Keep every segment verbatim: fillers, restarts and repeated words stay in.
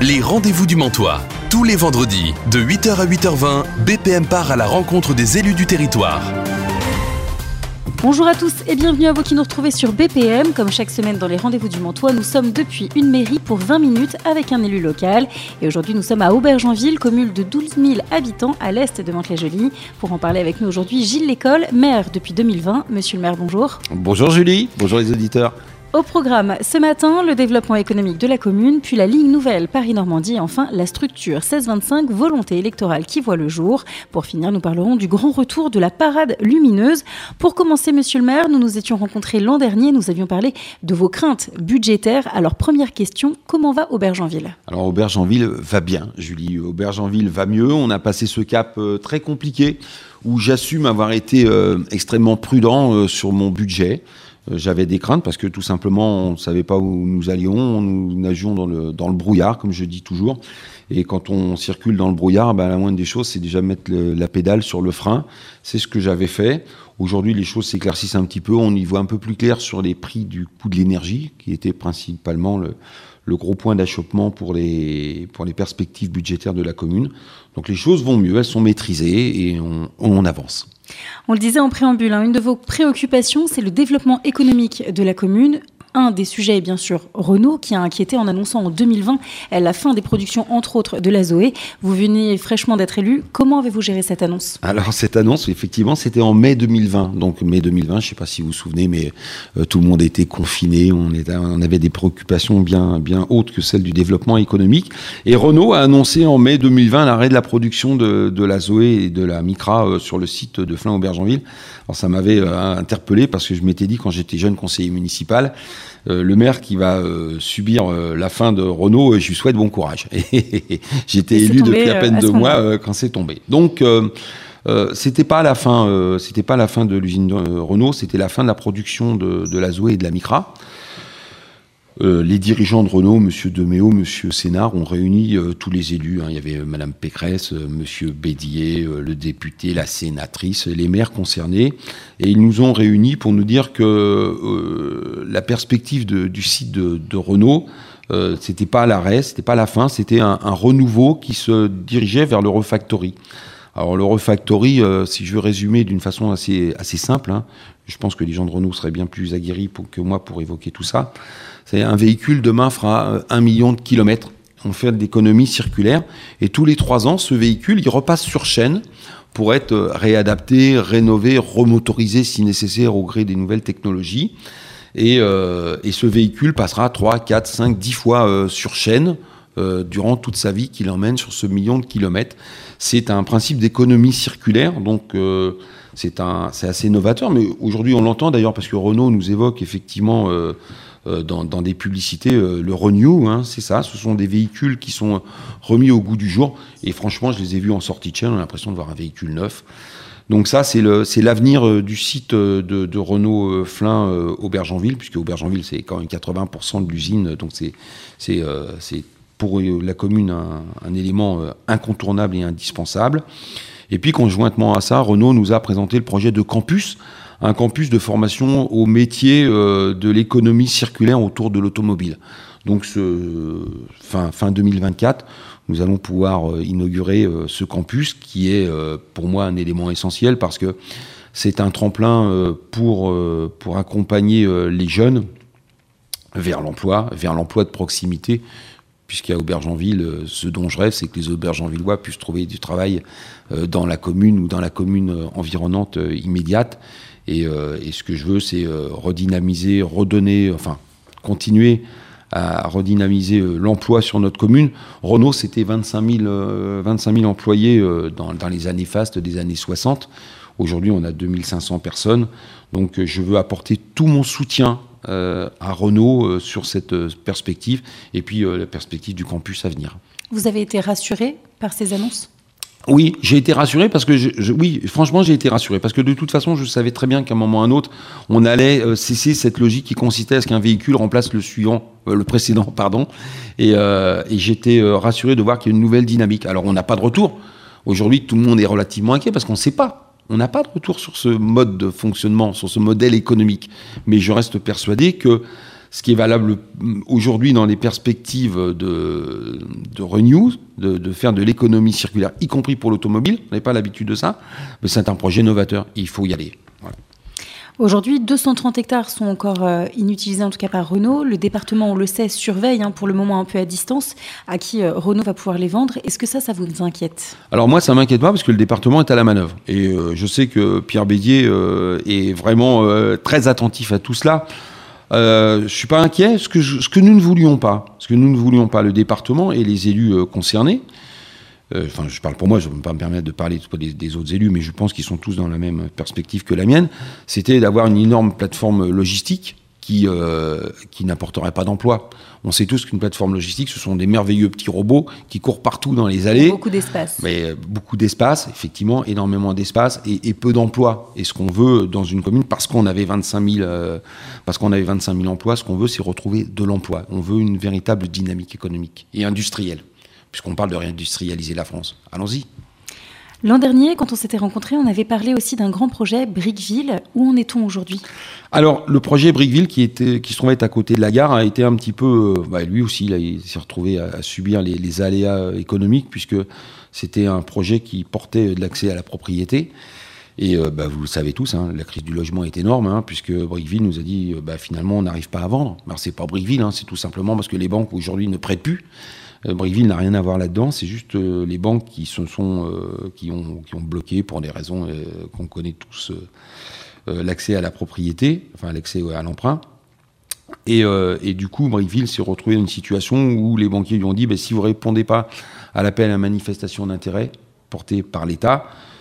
Les rendez-vous du Mantois. Tous les vendredis, de huit heures à huit heures vingt, B P M part à la rencontre des élus du territoire. Bonjour à tous et bienvenue à vous qui nous retrouvez sur B P M. Comme chaque semaine dans les rendez-vous du Mantois, nous sommes depuis une mairie pour vingt minutes avec un élu local. Et aujourd'hui, nous sommes à Aubergenville, commune de douze mille habitants à l'est de Mantes-la-Jolie. Pour en parler avec nous aujourd'hui, Gilles Lécole, maire depuis deux mille vingt. Monsieur le maire, bonjour. Bonjour Julie, bonjour les auditeurs. Au programme, ce matin, le développement économique de la commune, puis la ligne nouvelle Paris-Normandie et enfin la structure seize vingt-cinq, volonté électorale qui voit le jour. Pour finir, nous parlerons du grand retour de la parade lumineuse. Pour commencer, monsieur le maire, nous nous étions rencontrés l'an dernier, nous avions parlé de vos craintes budgétaires. Alors, première question, comment va Aubergenville ? Alors, Aubergenville va bien, Julie. Aubergenville va mieux. On a passé ce cap euh, très compliqué où j'assume avoir été euh, extrêmement prudent euh, sur mon budget. J'avais des craintes parce que tout simplement on ne savait pas où nous allions, nous nagions dans le, dans le brouillard comme je dis toujours, et quand on circule dans le brouillard, ben, la moindre des choses c'est déjà mettre le, la pédale sur le frein. C'est ce que j'avais fait. Aujourd'hui les choses s'éclaircissent un petit peu, on y voit un peu plus clair sur les prix du coût de l'énergie qui était principalement le, le gros point d'achoppement pour les, pour les perspectives budgétaires de la commune. Donc les choses vont mieux, elles sont maîtrisées et on, on avance. On le disait en préambule, hein, une de vos préoccupations, c'est le développement économique de la commune. Un des sujets est bien sûr Renault, qui a inquiété en annonçant en deux mille vingt la fin des productions, entre autres, de la Zoé. Vous venez fraîchement d'être élu. Comment avez-vous géré cette annonce ? Alors, cette annonce, effectivement, c'était en mai deux mille vingt. Donc, mai deux mille vingt, je ne sais pas si vous vous souvenez, mais euh, tout le monde était confiné. On, était, on avait des préoccupations bien, bien hautes que celles du développement économique. Et Renault a annoncé en mai deux mille vingt l'arrêt de la production de, de la Zoé et de la Micra euh, sur le site de Flins-Aubergenville. Alors, ça m'avait euh, interpellé parce que je m'étais dit, quand j'étais jeune conseiller municipal, Euh, le maire qui va euh, subir euh, la fin de Renault, euh, je lui souhaite bon courage. J'étais élu depuis à peine deux mois euh, quand c'est tombé. Donc, euh, euh, c'était pas la fin, euh, c'était pas la fin de l'usine euh, Renault, c'était la fin de la production de, de la Zoé et de la Micra. Euh, les dirigeants de Renault, M. Deméo, M. Sénard, ont réuni euh, tous les élus. Hein. Il y avait euh, Mme Pécresse, euh, M. Bédier, euh, le député, la sénatrice, les maires concernés. Et ils nous ont réunis pour nous dire que euh, la perspective de, du site de, de Renault, euh, c'était pas l'arrêt, c'était pas la fin, c'était un, un renouveau qui se dirigeait vers le refactory. Alors le refactory, euh, si je veux résumer d'une façon assez, assez simple, hein, je pense que les gens de Renault seraient bien plus aguerris pour, que moi pour évoquer tout ça. C'est un véhicule demain fera un million de kilomètres. On fait de l'économie circulaire et tous les trois ans, ce véhicule, il repasse sur chaîne pour être réadapté, rénové, remotorisé si nécessaire au gré des nouvelles technologies. Et, euh, et ce véhicule passera trois, quatre, cinq, dix fois euh, sur chaîne euh, durant toute sa vie qu'il emmène sur ce million de kilomètres. C'est un principe d'économie circulaire, donc euh, c'est, un, c'est assez novateur. Mais aujourd'hui, on l'entend d'ailleurs parce que Renault nous évoque effectivement euh, euh, dans, dans des publicités euh, le Renew, hein, c'est ça. Ce sont des véhicules qui sont remis au goût du jour. Et franchement, je les ai vus en sortie de chaîne, on a l'impression de voir un véhicule neuf. Donc ça, c'est, le, c'est l'avenir euh, du site euh, de, de Renault euh, Flins euh, Aubergenville, puisque Aubergenville, c'est quand même quatre-vingts pour cent de l'usine, donc c'est, c'est, euh, c'est pour la commune un, un élément euh, incontournable et indispensable. Et puis, conjointement à ça, Renault nous a présenté le projet de campus, un campus de formation au métier euh, de l'économie circulaire autour de l'automobile. Donc, ce, fin, fin deux mille vingt-quatre, nous allons pouvoir euh, inaugurer euh, ce campus qui est euh, pour moi un élément essentiel parce que c'est un tremplin euh, pour, euh, pour accompagner euh, les jeunes vers l'emploi, vers l'emploi de proximité, puisqu'à Aubergenville, euh, ce dont je rêve, c'est que les Aubergenvillois puissent trouver du travail euh, dans la commune ou dans la commune euh, environnante euh, immédiate. Et, euh, et ce que je veux, c'est euh, redynamiser, redonner, enfin, continuer à redynamiser euh, l'emploi sur notre commune. Renault, c'était vingt-cinq mille, euh, vingt-cinq mille employés euh, dans, dans les années fastes des années soixante. Aujourd'hui, on a deux mille cinq cents personnes. Donc, euh, je veux apporter tout mon soutien euh, à Renault euh, sur cette euh, perspective et puis euh, la perspective du campus à venir. Vous avez été rassuré par ces annonces ? Oui, j'ai été rassuré parce que, je, je, oui, franchement, j'ai été rassuré parce que de toute façon, je savais très bien qu'à un moment ou à un autre, on allait euh, cesser cette logique qui consistait à ce qu'un véhicule remplace le suivant, euh, le précédent, pardon. Et, euh, et j'étais euh, rassuré de voir qu'il y a une nouvelle dynamique. Alors, on n'a pas de retour. Aujourd'hui, tout le monde est relativement inquiet parce qu'on ne sait pas. On n'a pas de retour sur ce mode de fonctionnement, sur ce modèle économique. Mais je reste persuadé que ce qui est valable aujourd'hui dans les perspectives de, de Renew, de, de faire de l'économie circulaire, y compris pour l'automobile. On n'avait pas l'habitude de ça, mais c'est un projet novateur. Il faut y aller. Voilà. Aujourd'hui, deux cent trente hectares sont encore euh, inutilisés, en tout cas par Renault. Le département, on le sait, surveille, hein, pour le moment un peu à distance, à qui euh, Renault va pouvoir les vendre. Est-ce que ça, ça vous inquiète ? Alors moi, ça ne m'inquiète pas parce que le département est à la manœuvre. Et euh, je sais que Pierre Bédier euh, est vraiment euh, très attentif à tout cela. Euh, je ne suis pas inquiet. Ce que, je, ce que nous ne voulions pas, ce que nous ne voulions pas, le département et les élus euh, concernés, enfin, euh, je parle pour moi, je ne vais pas me permettre de parler des, des autres élus, mais je pense qu'ils sont tous dans la même perspective que la mienne, c'était d'avoir une énorme plateforme logistique qui, euh, qui n'apporterait pas d'emploi. On sait tous qu'une plateforme logistique, ce sont des merveilleux petits robots qui courent partout dans les allées. Beaucoup d'espace. Mais euh, beaucoup d'espace, effectivement, énormément d'espace et, et peu d'emplois. Et ce qu'on veut dans une commune, parce qu'on avait vingt-cinq mille, euh, parce qu'on avait vingt-cinq mille emplois, ce qu'on veut, c'est retrouver de l'emploi. On veut une véritable dynamique économique et industrielle, puisqu'on parle de réindustrialiser la France. Allons-y. L'an dernier, quand on s'était rencontrés, on avait parlé aussi d'un grand projet, Briqueville. Où en est-on aujourd'hui ? Alors, le projet Briqueville, qui, était, qui se trouvait à côté de la gare, a été un petit peu... Euh, bah, lui aussi, là, il s'est retrouvé à, à subir les, les aléas économiques, puisque c'était un projet qui portait de l'accès à la propriété. Et euh, bah, vous le savez tous, hein, la crise du logement est énorme, hein, puisque Briqueville nous a dit, euh, bah, finalement, on n'arrive pas à vendre. Alors, c'est pas Briqueville, hein, c'est tout simplement parce que les banques, aujourd'hui, ne prêtent plus. Briqueville n'a rien à voir là-dedans, c'est juste euh, les banques qui se sont, euh, qui ont, qui ont bloqué pour des raisons euh, qu'on connaît tous, euh, euh, l'accès à la propriété, enfin l'accès à l'emprunt. Et, euh, et du coup, Briqueville s'est retrouvé dans une situation où les banquiers lui ont dit, bah, si vous ne répondez pas à l'appel à manifestation d'intérêt porté par l'État,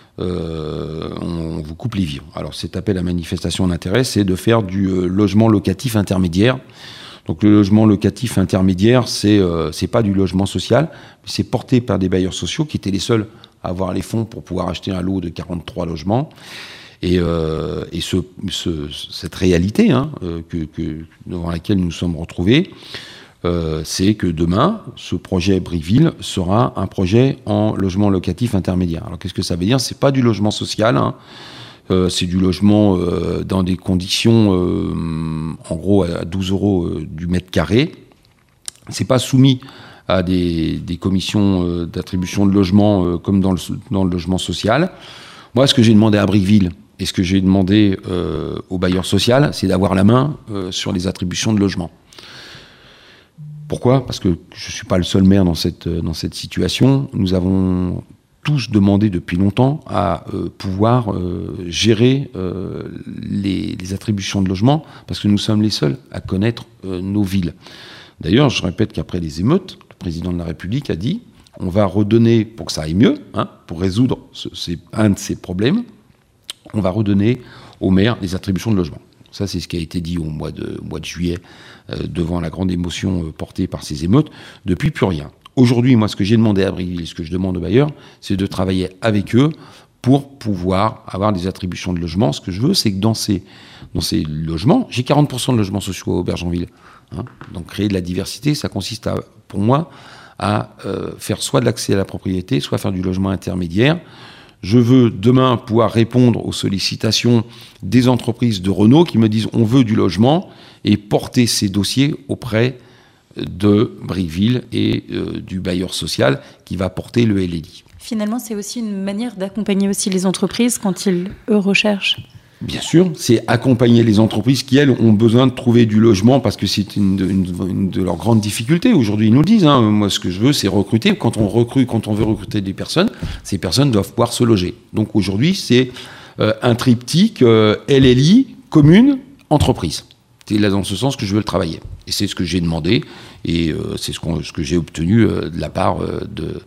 euh, on, on vous coupe les vivres. Alors cet appel à manifestation d'intérêt, c'est de faire du euh, logement locatif intermédiaire. Donc le logement locatif intermédiaire, c'est euh, c'est pas du logement social, mais c'est porté par des bailleurs sociaux qui étaient les seuls à avoir les fonds pour pouvoir acheter un lot de quarante-trois logements. Et, euh, et ce, ce, cette réalité hein, euh, que, que, devant laquelle nous sommes retrouvés, euh, c'est que demain, ce projet Briqueville sera un projet en logement locatif intermédiaire. Alors qu'est-ce que ça veut dire ? C'est pas du logement social, hein. Euh, c'est du logement euh, dans des conditions, euh, en gros, à douze euros euh, du mètre carré. C'est pas soumis à des, des commissions euh, d'attribution de logement euh, comme dans le, dans le logement social. Moi, ce que j'ai demandé à Briqueville et ce que j'ai demandé euh, au bailleur social, c'est d'avoir la main euh, sur les attributions de logement. Pourquoi ? Parce que je ne suis pas le seul maire dans cette, dans cette situation. Nous avons tous demandé depuis longtemps à euh, pouvoir euh, gérer euh, les, les attributions de logement, parce que nous sommes les seuls à connaître euh, nos villes. D'ailleurs, je répète qu'après les émeutes, le président de la République a dit on va redonner, pour que ça aille mieux, hein, pour résoudre ce, c'est un de ces problèmes, on va redonner aux maires les attributions de logement. Ça, c'est ce qui a été dit au mois de, au mois de juillet, euh, devant la grande émotion euh, portée par ces émeutes. Depuis, plus rien. Aujourd'hui, moi, ce que j'ai demandé à Briqueville, ce que je demande aux bailleurs, c'est de travailler avec eux pour pouvoir avoir des attributions de logement. Ce que je veux, c'est que dans ces, dans ces logements, j'ai quarante pour cent de logements sociaux à Aubergenville. Hein. Donc, créer de la diversité, ça consiste, à, pour moi, à euh, faire soit de l'accès à la propriété, soit faire du logement intermédiaire. Je veux demain pouvoir répondre aux sollicitations des entreprises de Renault qui me disent on veut du logement et porter ces dossiers auprès de Briqueville et euh, du bailleur social qui va porter le L L I. Finalement, c'est aussi une manière d'accompagner aussi les entreprises quand ils, eux, recherchent. Bien sûr, c'est accompagner les entreprises qui, elles, ont besoin de trouver du logement parce que c'est une, une, une de leurs grandes difficultés. Aujourd'hui, ils nous le disent. Hein, moi, ce que je veux, c'est recruter. Quand on recrute, quand on veut recruter des personnes, ces personnes doivent pouvoir se loger. Donc aujourd'hui, c'est euh, un triptyque euh, L L I, commune, entreprise. C'est là dans ce sens que je veux le travailler. Et c'est ce que j'ai demandé et euh, c'est ce, qu'on, ce que j'ai obtenu euh, de la part euh, de,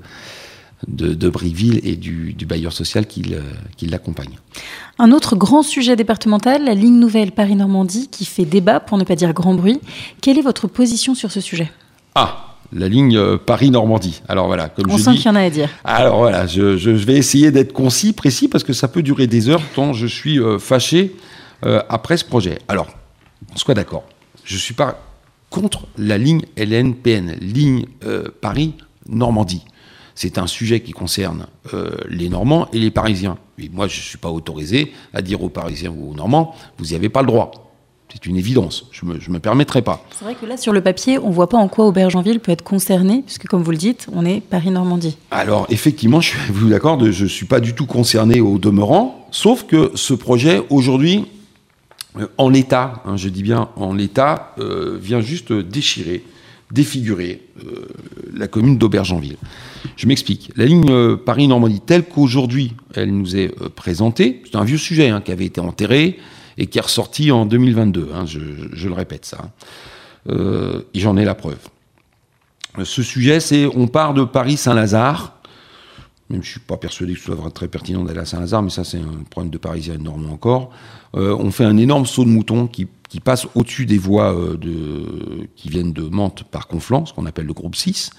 de, de Briqueville et du, du bailleur social qui, le, qui l'accompagne. Un autre grand sujet départemental, la ligne nouvelle Paris-Normandie, qui fait débat, pour ne pas dire grand bruit. Quelle est votre position sur ce sujet ? Ah, la ligne euh, Paris-Normandie. Alors voilà, comme On je sent dis, qu'il y en a à dire. Alors voilà, je, je, je vais essayer d'être concis, précis, parce que ça peut durer des heures tant je suis euh, fâché euh, après ce projet. Alors, on soit d'accord, je ne suis pas contre la ligne L N P N, ligne euh, Paris-Normandie. C'est un sujet qui concerne euh, les Normands et les Parisiens. Et moi, je ne suis pas autorisé à dire aux Parisiens ou aux Normands, vous n'y avez pas le droit. C'est une évidence. Je ne me, je me permettrai pas. C'est vrai que là, sur le papier, on ne voit pas en quoi Aubergenville peut être concerné, puisque comme vous le dites, on est Paris-Normandie. Alors, effectivement, je suis vous d'accord, je ne suis pas du tout concerné au demeurant, sauf que ce projet, aujourd'hui, euh, en l'état, hein, je dis bien en l'état, euh, vient juste déchirer, défigurer euh, la commune d'Aubergenville. Je m'explique. La ligne euh, Paris-Normandie, telle qu'aujourd'hui, elle nous est euh, présentée, c'est un vieux sujet hein, qui avait été enterré, et qui est ressorti en deux mille vingt-deux, hein, je, je le répète ça. Euh, et j'en ai la preuve. Ce sujet, c'est, on part de Paris-Saint-Lazare, même je ne suis pas persuadé que ce soit très pertinent d'aller à Saint-Lazare, mais ça c'est un problème de Parisiens et de Normands encore. Euh, on fait un énorme saut de mouton qui, qui passe au-dessus des voies euh, de, qui viennent de Mantes par Conflans, ce qu'on appelle le groupe six.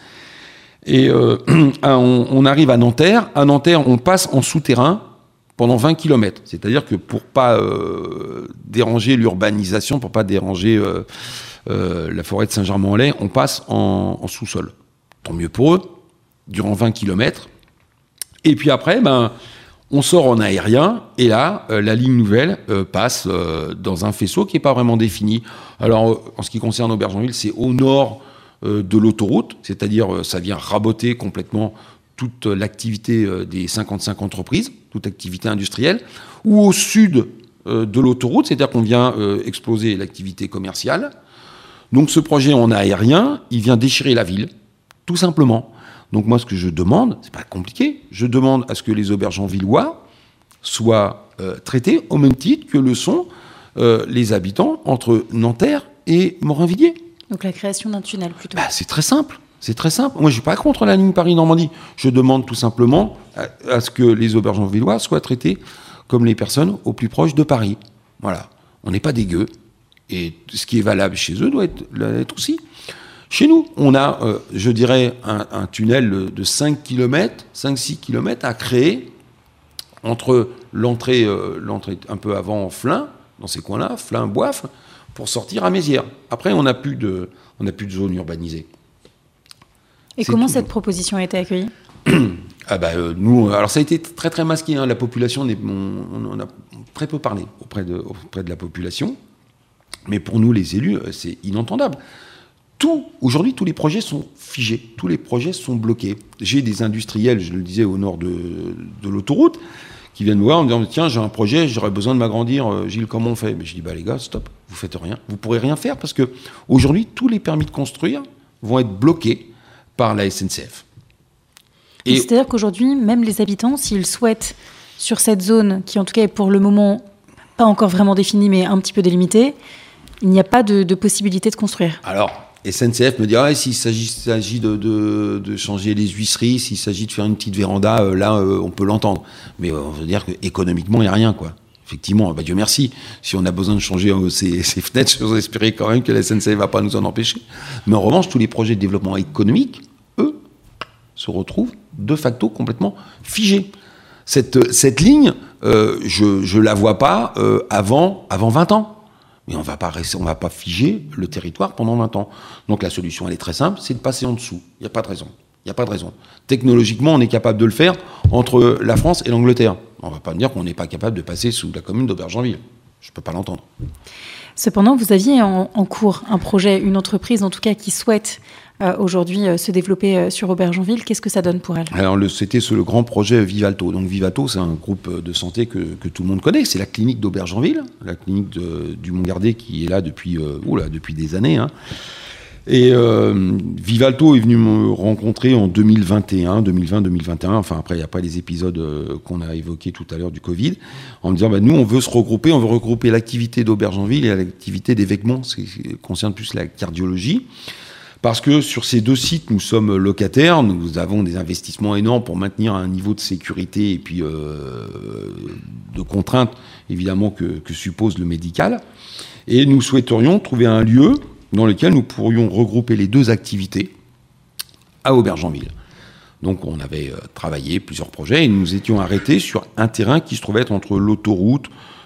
Et euh, on, on arrive à Nanterre. À Nanterre, on passe en souterrain pendant vingt kilomètres. C'est-à-dire que pour pas euh, déranger l'urbanisation, pour pas déranger euh, euh, la forêt de Saint-Germain-en-Laye, on passe en, en sous-sol. Tant mieux pour eux, durant vingt kilomètres. Et puis après, ben, on sort en aérien, et là, euh, la ligne nouvelle euh, passe euh, dans un faisceau qui n'est pas vraiment défini. Alors, euh, en ce qui concerne Aubergenville, c'est au nord euh, de l'autoroute, c'est-à-dire euh, ça vient raboter complètement toute l'activité des cinquante-cinq entreprises, toute activité industrielle, ou au sud de l'autoroute, c'est-à-dire qu'on vient exploser l'activité commerciale. Donc ce projet en aérien, il vient déchirer la ville, tout simplement. Donc moi, ce que je demande, c'est pas compliqué, je demande à ce que les Aubergenvillois soient euh, traités au même titre que le sont euh, les habitants entre Nanterre et Morinvilliers. Donc la création d'un tunnel, plutôt. Bah, c'est très simple. C'est très simple. Moi, je ne suis pas contre la ligne Paris-Normandie. Je demande tout simplement à, à ce que les Aubergenvillois soient traités comme les personnes au plus proche de Paris. Voilà. On n'est pas des gueux. Et ce qui est valable chez eux doit être, être aussi. Chez nous, on a, euh, je dirais, un, un tunnel de cinq kilomètres, cinq six kilomètres à créer entre l'entrée, euh, l'entrée un peu avant Flins, dans ces coins-là, Flins-Boif, pour sortir à Mézières. Après, on n'a plus de, on n'a plus de zone urbanisée. Et c'est comment tout. Cette proposition a été accueillie ? Ah bah, euh, nous, alors ça a été très très masqué. Hein, la population, on, on a très peu parlé auprès de, auprès de la population. Mais pour nous, les élus, c'est inentendable. Tout, aujourd'hui, tous les projets sont figés, tous les projets sont bloqués. J'ai des industriels, je le disais, au nord de, de l'autoroute, qui viennent me voir en me disant « Tiens, j'ai un projet, j'aurais besoin de m'agrandir. Gilles, comment on fait ?» Mais je dis bah, « Les gars, stop, vous faites rien. Vous pourrez rien faire parce que aujourd'hui, tous les permis de construire vont être bloqués par la S N C F. » Et c'est-à-dire qu'aujourd'hui, même les habitants, s'ils souhaitent, sur cette zone, qui en tout cas est pour le moment pas encore vraiment définie, mais un petit peu délimitée, il n'y a pas de, de possibilité de construire. Alors, S N C F me dit, ah, s'il s'agit, s'agit de, de, de changer les huisseries, s'il s'agit de faire une petite véranda, euh, là, euh, on peut l'entendre. Mais euh, on veut dire qu'économiquement, il n'y a rien, quoi. Effectivement, bah, Dieu merci. Si on a besoin de changer euh, ces, ces fenêtres, je vous espérer quand même que la S N C F ne va pas nous en empêcher. Mais en revanche, tous les projets de développement économique, eux, se retrouvent de facto complètement figés. Cette, cette ligne, euh, je ne la vois pas euh, avant, avant vingt ans. Mais on ne va pas rester, on va pas figer le territoire pendant vingt ans. Donc la solution, elle est très simple, c'est de passer en dessous. Il n'y a pas de raison. Il n'y a pas de raison. Technologiquement, on est capable de le faire entre la France et l'Angleterre. On ne va pas me dire qu'on n'est pas capable de passer sous la commune d'Aubergenville. Je ne peux pas l'entendre. Cependant, vous aviez en, en cours un projet, une entreprise en tout cas qui souhaite euh, aujourd'hui euh, se développer euh, sur Aubergenville. Qu'est-ce que ça donne pour elle ? Alors le, c'était ce, le grand projet Vivalto. Donc Vivalto, c'est un groupe de santé que, que tout le monde connaît. C'est la clinique d'Aubergenville, la clinique de, du Mont-Gardé qui est là depuis, euh, oula, depuis des années. Hein. Et euh, Vivalto est venu me rencontrer en deux mille vingt et un, deux mille vingt, deux mille vingt et un, enfin après il n'y a pas les épisodes euh, qu'on a évoqués tout à l'heure du Covid, en me disant bah, nous on veut se regrouper, on veut regrouper l'activité d'Aubergenville et l'activité d'évêquement, ce qui concerne plus la cardiologie, parce que sur ces deux sites nous sommes locataires, nous avons des investissements énormes pour maintenir un niveau de sécurité et puis euh, de contraintes évidemment que, que suppose le médical, et nous souhaiterions trouver un lieu dans lequel nous pourrions regrouper les deux activités à Aubergenville. Donc on avait euh, travaillé plusieurs projets et nous étions arrêtés sur un terrain qui se trouvait être entre l'autoroute,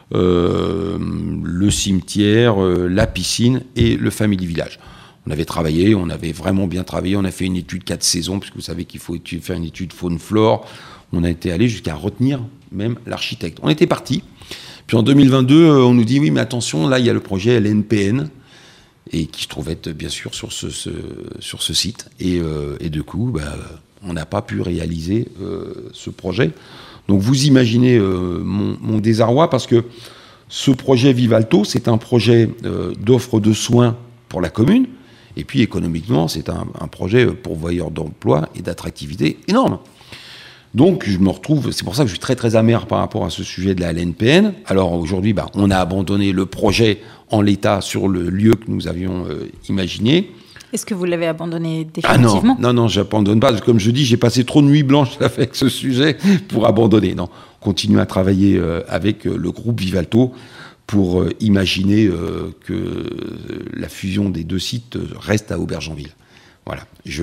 euh, le cimetière, euh, la piscine et le Family Village. On avait travaillé, on avait vraiment bien travaillé, on a fait une étude quatre saisons, puisque vous savez qu'il faut étude, faire une étude faune-flore. On a été allé jusqu'à retenir même l'architecte. On était parti, Puis en deux mille vingt-deux, on nous dit oui, mais attention, là il y a le projet L N P N et qui se trouve être bien sûr sur ce, ce sur ce site. Et, euh, et du coup, bah, on n'a pas pu réaliser euh, ce projet. Donc vous imaginez euh, mon, mon désarroi parce que ce projet Vivalto, c'est un projet euh, d'offre de soins pour la commune. Et puis économiquement, c'est un, un projet pourvoyeur d'emploi et d'attractivité énorme. Donc je me retrouve, c'est pour ça que je suis très très amer par rapport à ce sujet de la L N P N. Alors aujourd'hui, bah, on a abandonné le projet en l'état sur le lieu que nous avions euh, imaginé. Est-ce que vous l'avez abandonné définitivement ? Ah non, non, non, j'abandonne pas. Comme je dis, j'ai passé trop de nuits blanches avec ce sujet pour abandonner. Non, on continue à travailler euh, avec euh, le groupe Vivalto pour euh, imaginer euh, que euh, la fusion des deux sites reste à Aubergenville. Voilà, je...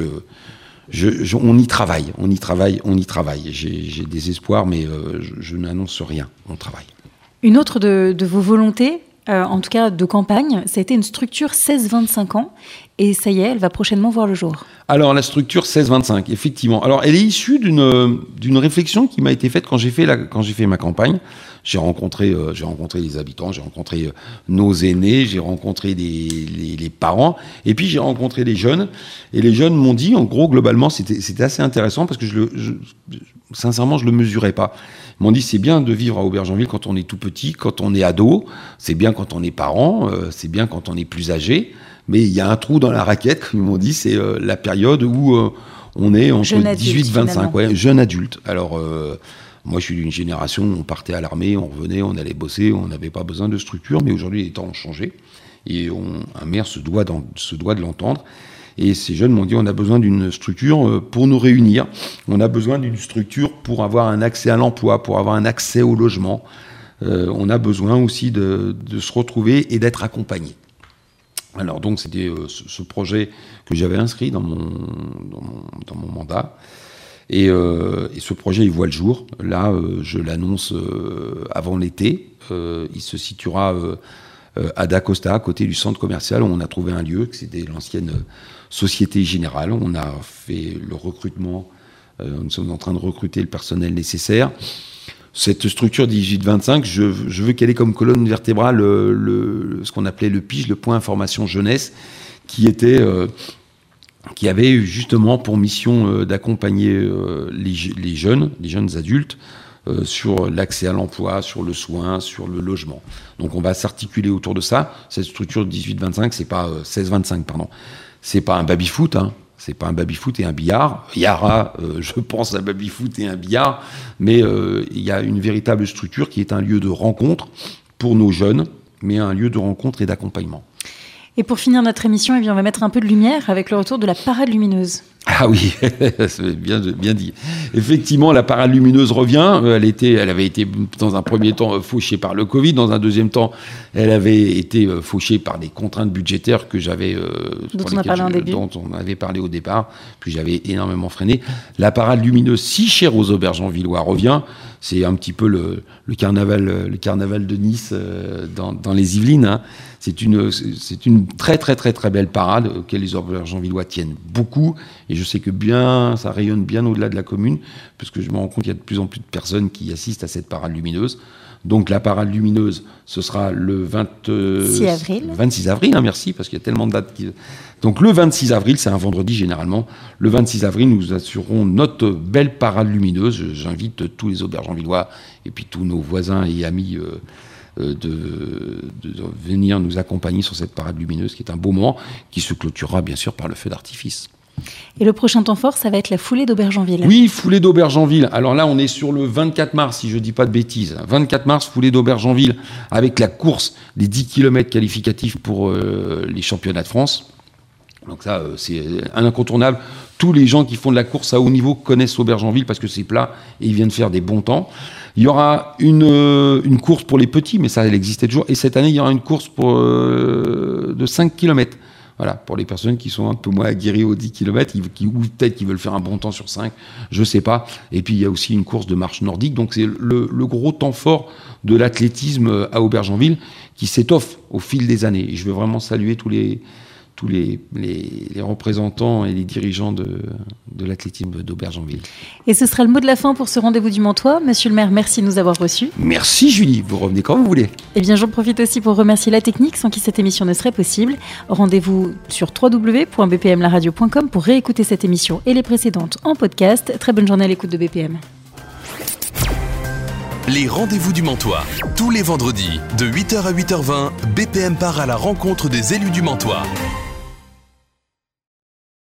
Je, je, on y travaille, on y travaille, on y travaille. J'ai, j'ai des espoirs, mais euh, je, je n'annonce rien, on travaille. Une autre de, de vos volontés, euh, en tout cas de campagne, ça a été une structure seize vingt-cinq ans, et ça y est, elle va prochainement voir le jour. Alors la structure seize vingt-cinq, effectivement. Alors elle est issue d'une, d'une réflexion qui m'a été faite quand j'ai fait, la, quand j'ai fait ma campagne. J'ai rencontré, euh, j'ai rencontré les habitants, j'ai rencontré euh, nos aînés, j'ai rencontré les, les, les parents, et puis j'ai rencontré les jeunes. Et les jeunes m'ont dit, en gros, globalement, c'était, c'était assez intéressant parce que je le, je, sincèrement, je le mesurais pas. Ils m'ont dit, c'est bien de vivre à Aubergenville quand on est tout petit, quand on est ado, c'est bien quand on est parent, euh, c'est bien quand on est plus âgé, mais il y a un trou dans la raquette, comme ils m'ont dit, c'est euh, la période où euh, on est entre dix-huit et vingt-cinq, ouais, jeune adulte. Alors, euh, moi, je suis d'une génération où on partait à l'armée, on revenait, on allait bosser, on n'avait pas besoin de structure, mais aujourd'hui, les temps ont changé. Et on, un maire se doit, se doit de l'entendre. Et ces jeunes m'ont dit, on a besoin d'une structure pour nous réunir. On a besoin d'une structure pour avoir un accès à l'emploi, pour avoir un accès au logement. Euh, on a besoin aussi de, de se retrouver et d'être accompagné. Alors donc, c'était euh, ce, ce projet que j'avais inscrit dans mon, dans mon, dans mon mandat. Et, euh, et ce projet, il voit le jour. Là, euh, je l'annonce euh, avant l'été. Euh, il se situera euh, à Da Costa, à côté du centre commercial, où on a trouvé un lieu, que c'était l'ancienne Société Générale. On a fait le recrutement. Euh, nous sommes en train de recruter le personnel nécessaire. Cette structure dix-huit vingt-cinq, je, je veux qu'elle ait comme colonne vertébrale le, le, ce qu'on appelait le P I G, le point information jeunesse, qui était... Euh, qui avait justement pour mission euh, d'accompagner euh, les, les jeunes, les jeunes adultes, euh, sur l'accès à l'emploi, sur le soin, sur le logement. Donc on va s'articuler autour de ça. Cette structure dix-huit vingt-cinq, c'est pas euh, seize vingt-cinq, pardon. C'est pas un baby-foot, hein. C'est pas un baby-foot et un billard. Il y aura, euh, je pense, un baby-foot et un billard, mais euh, il y a une véritable structure qui est un lieu de rencontre pour nos jeunes, mais un lieu de rencontre et d'accompagnement. Et pour finir notre émission, eh bien, on va mettre un peu de lumière avec le retour de la parade lumineuse. Ah oui, c'est bien, bien dit. Effectivement, la parade lumineuse revient. Elle, était, elle avait été, dans un premier temps, fauchée par le Covid. Dans un deuxième temps, elle avait été fauchée par des contraintes budgétaires que j'avais, euh, dont, on a parlé je, en début. dont on avait parlé au départ. Puis j'avais énormément freiné. La parade lumineuse, si chère aux Aubergenvillois, revient. C'est un petit peu le, le, carnaval, le carnaval de Nice euh, dans, dans les Yvelines. Hein. C'est une, c'est une très, très, très, très belle parade auquel les Aubergenvillois tiennent beaucoup. Et je sais que bien, ça rayonne bien au-delà de la commune, parce que je me rends compte qu'il y a de plus en plus de personnes qui assistent à cette parade lumineuse. Donc la parade lumineuse, ce sera le vingt-six avril. vingt-six avril, hein, merci, parce qu'il y a tellement de dates. Qui... Donc le vingt-six avril, c'est un vendredi généralement. Le vingt-six avril, nous assurerons notre belle parade lumineuse. J'invite tous les Aubergenvillois et puis tous nos voisins et amis euh, euh, de, de, de venir nous accompagner sur cette parade lumineuse, qui est un beau moment, qui se clôturera bien sûr par le feu d'artifice. Et le prochain temps fort, ça va être la foulée d'Aubergenville. Oui, foulée d'Aubergenville. Alors là, on est sur le vingt-quatre mars, si je ne dis pas de bêtises. vingt-quatre mars, foulée d'Aubergenville, avec la course des dix kilomètres qualificatifs pour euh, les championnats de France. Donc ça, euh, c'est un incontournable. Tous les gens qui font de la course à haut niveau connaissent Aubergenville parce que c'est plat et ils viennent faire des bons temps. Il y aura une, euh, une course pour les petits, mais ça, elle existait toujours. Et cette année, il y aura une course pour, euh, de cinq kilomètres. Voilà, pour les personnes qui sont un peu moins aguerries aux dix kilomètres, qui, ou peut-être qui veulent faire un bon temps sur cinq, je sais pas. Et puis il y a aussi une course de marche nordique, donc c'est le, le gros temps fort de l'athlétisme à Aubergenville qui s'étoffe au fil des années. Et je veux vraiment saluer tous les, tous les, les, les représentants et les dirigeants de, de l'athlétisme d'Aubergenville. Et ce sera le mot de la fin pour ce rendez-vous du Mantois. Monsieur le maire, merci de nous avoir reçus. Merci Julie, vous revenez quand vous voulez. Eh bien, j'en profite aussi pour remercier la technique sans qui cette émission ne serait possible. Rendez-vous sur w w w point b p m la radio point com pour réécouter cette émission et les précédentes en podcast. Très bonne journée à l'écoute de B P M. Les rendez-vous du Mantois. Tous les vendredis, de huit heures à huit heures vingt, B P M part à la rencontre des élus du Mantois.